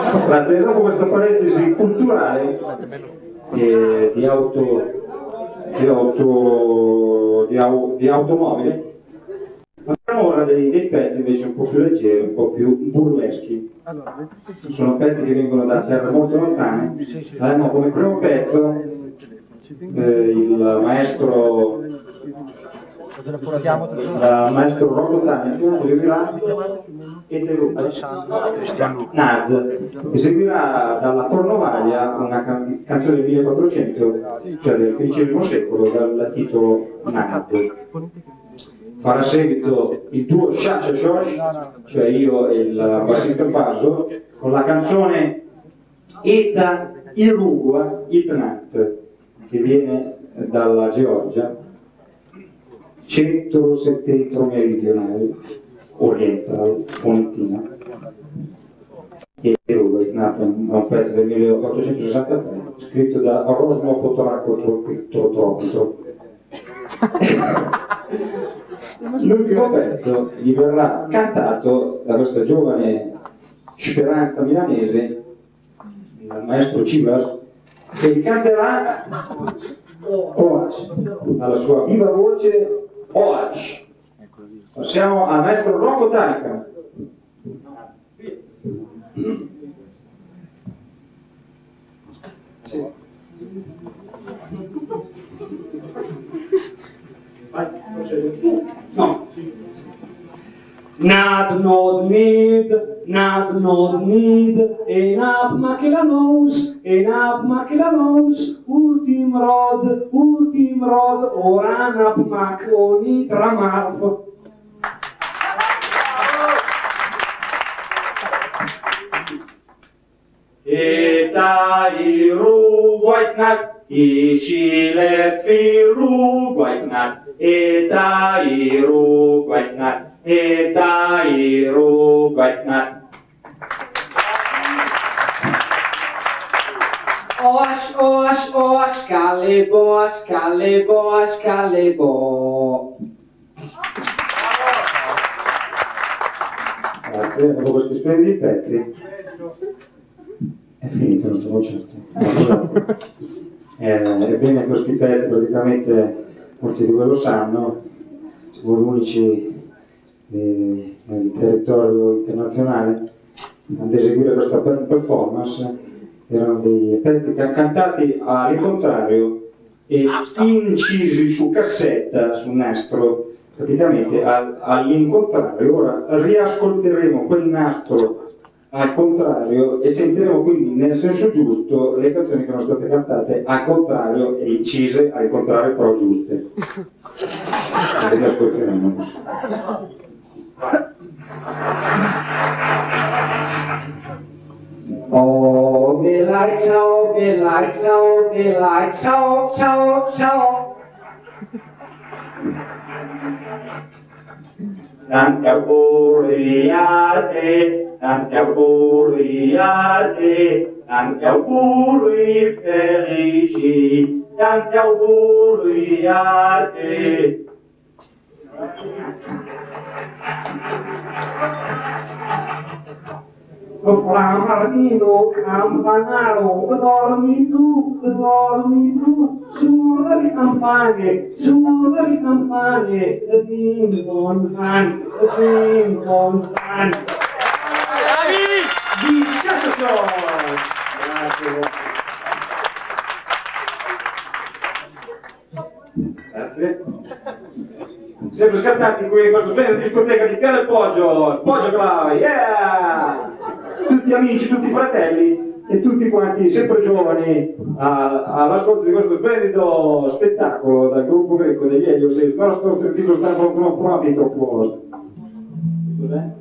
Grazie. Dopo questa parentesi culturale di automobili, parliamo ora dei pezzi invece un po' più leggeri, un po' più burleschi. Sono pezzi che vengono da terre molto lontane. Abbiamo come primo pezzo il maestro Rocco Tanica Nad, che seguirà dalla Cornovaglia una canzone del 1400, cioè del XV secolo, dal titolo Nad. Farà seguito il duo Shasha Shosh, cioè io e il bassista Faso, con la canzone Eta Irugua Itnat, che viene dalla Georgia, centro-settentrione orientale, ponentina. E Irugua Itnat è un pezzo del 1863, scritto da Rosmo Potoraco Trotropito. L'ultimo pezzo gli verrà cantato da questa giovane speranza milanese, il maestro Civas, che gli canterà Oash, alla sua viva voce Oash. Passiamo al maestro Rocco Tanica. Sì. No. Nad nod need, enab makilanos, ultim rod, oranab mak oni tramarf. Eta Iruguaitnat, Ichile Firuguaitnat, Eta Iruguaitnat, Eta Iruguaitnat. Oash, calebo. Grazie, dopo questi splendidi pezzi è finito il nostro concerto. Ebbene, questi pezzi praticamente molti di voi lo sanno, siamo gli unici nel territorio internazionale ad eseguire questa performance. Erano dei pezzi cantati all'incontrario e incisi su cassetta, su nastro, praticamente all'incontrario. Ora riascolteremo quel nastro al contrario e sentiremo quindi nel senso giusto le canzoni che sono state cantate al contrario e incise al contrario però giuste. Le riascolteremo. Oh, me like so. Tanti auguri felici, tanti auguri a te. Fra Martino, campanaro, dormi tu, suona le campane, din don fan. Di Shasha. Grazie. Sempre scattanti qui in questo splendido discoteca di Piano del Poggio, il Poggio Club, yeah! Tutti amici, tutti fratelli e tutti quanti sempre giovani all'ascolto di questo splendido spettacolo dal gruppo greco degli Elio 6. Il nostro titolo sta troppo. Cos'è?